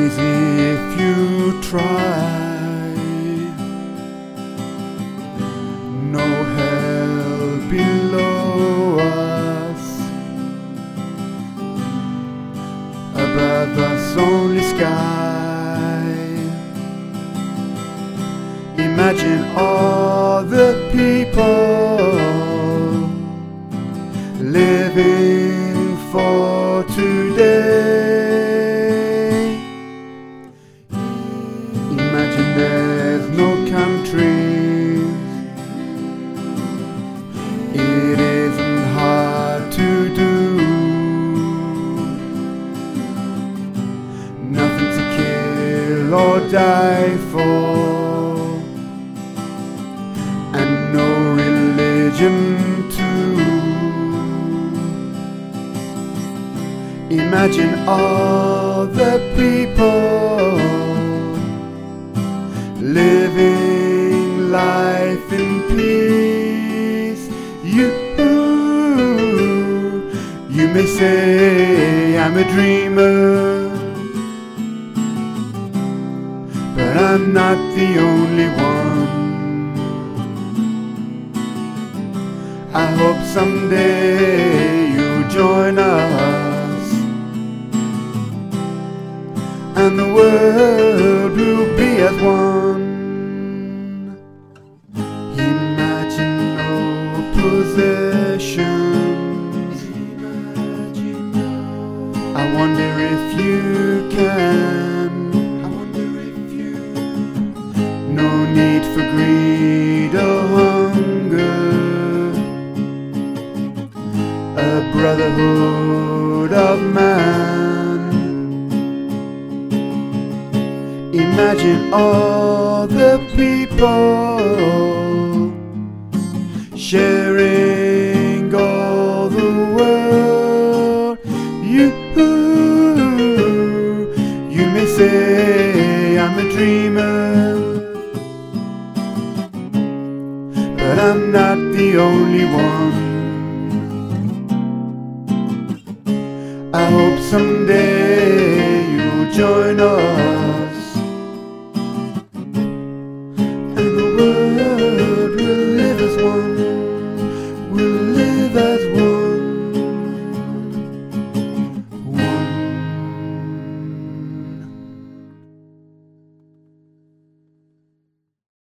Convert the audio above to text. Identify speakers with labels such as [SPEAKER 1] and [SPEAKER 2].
[SPEAKER 1] easy if you try. No hell below us, above us only sky. Imagine all the people living for today. Imagine there's no countries. It isn't hard to do. Nothing to kill or die for, and no religion too. Imagine all the people living life in peace. You may say I'm a dreamer, but I'm not the only one. I hope someday you'll join us, and the world will be as one. Imagine no possessions. I wonder if you can. No need for greed or hunger. A brotherhood of man. Imagine all the people sharing all the world. You may say I'm a dreamer, but I'm not the only one. I hope someday you'll join us,